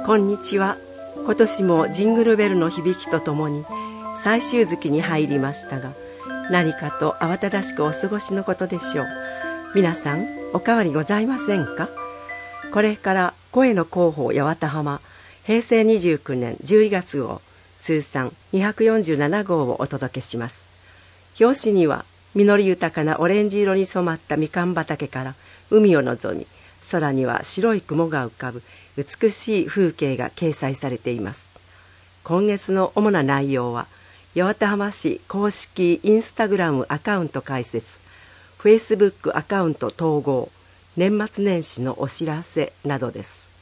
こんにちは。今年もジングルベルの響きとともに最終月に入りましたが、何かと慌ただしくお過ごしのことでしょう。皆さんお変わりございませんか？これから声の広報八幡浜平成29年12月号通算247号をお届けします。表紙には実り豊かなオレンジ色に染まったみかん畑から海を望み、空には白い雲が浮かぶ美しい風景が掲載されています。今月の主な内容は、八幡浜市公式インスタグラムアカウント開設、フェイスブックアカウント統合、年末年始のお知らせなどです。